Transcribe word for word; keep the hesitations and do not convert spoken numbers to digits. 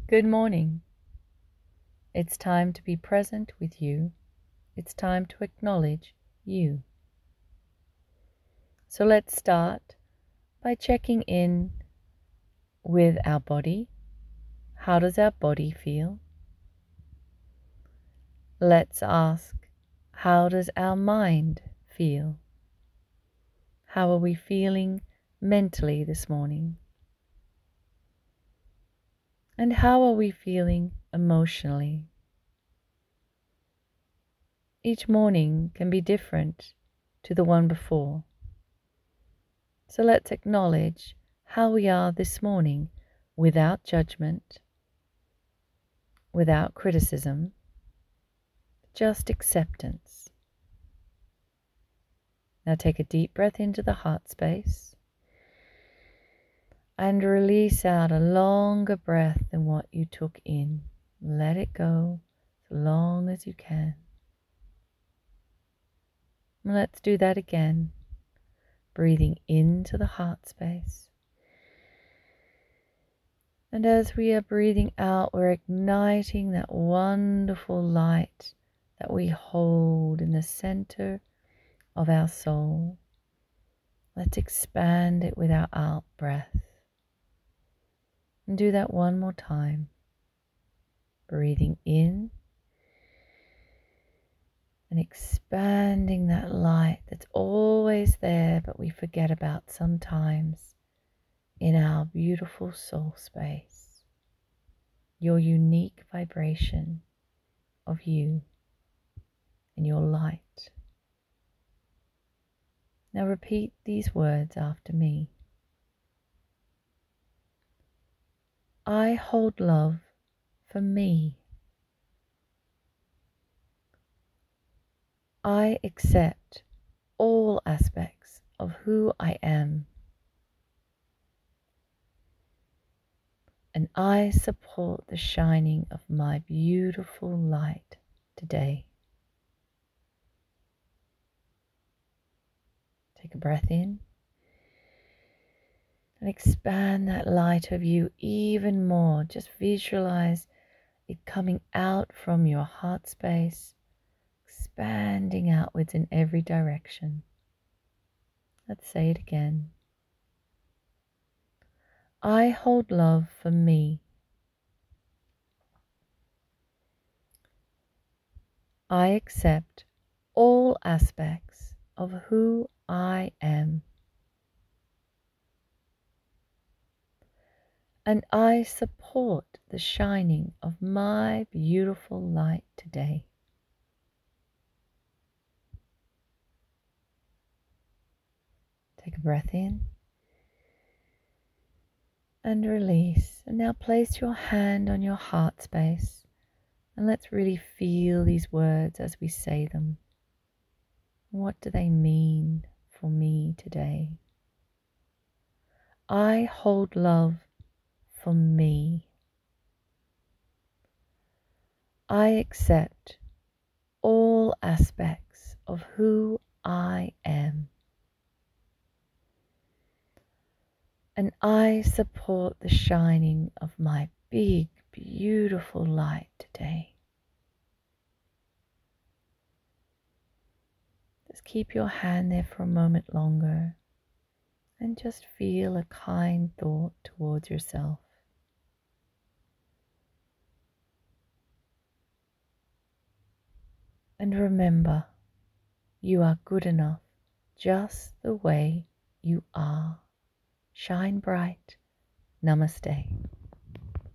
Good morning. It's time to be present with you. It's time to acknowledge you. So let's start by checking in with our body. How does our body feel? Let's ask, how does our mind feel? How are we feeling mentally this morning? And how are we feeling emotionally? Each morning can be different to the one before. So let's acknowledge how we are this morning without judgment, without criticism, just acceptance. Now take a deep breath into the heart space and release out a longer breath than what you took in. Let it go as long as you can. And let's do that again, breathing into the heart space. And as we are breathing out, we're igniting that wonderful light that we hold in the center of our soul. Let's expand it with our out breath. And do that one more time. Breathing in and expanding that light that's always there, but we forget about sometimes in our beautiful soul space. Your unique vibration of you and your light. Now repeat these words after me. I hold love for me. I accept all aspects of who I am. And I support the shining of my beautiful light today. Take a breath in and expand that light of you even more. Just visualize it coming out from your heart space, expanding outwards in every direction. Let's say it again. I hold love for me. I accept all aspects of who I am. And I support the shining of my beautiful light today. Take a breath in and release. And now place your hand on your heart space and let's really feel these words as we say them. What do they mean for me today? I hold love for me. I accept all aspects of who I am. And I support the shining of my big, beautiful light today. Just keep your hand there for a moment longer and just feel a kind thought towards yourself. And remember, you are good enough just the way you are. Shine bright. Namaste.